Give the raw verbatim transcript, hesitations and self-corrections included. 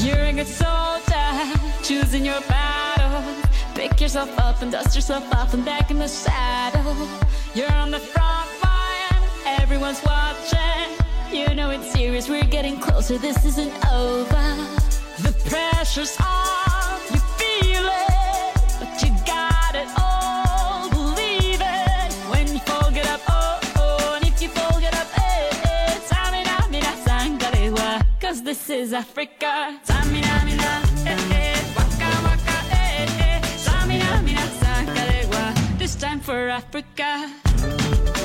You're a good soldier, choosing your battle. Pick yourself up and dust yourself off and back in the saddle. You're on the front line, everyone's watching. You know it's serious, we're getting closer, this isn't over. The pressure's on, you feel it, but you got it all, believe it. When you fall, get up, oh, oh, and if you fall, get up, eh, eh. Samina, mina, sangarewa, cause this is Africa. Samina, mina, eh, eh, waka, waka, eh, eh. Samina, mina, sangarewa, this time for Africa.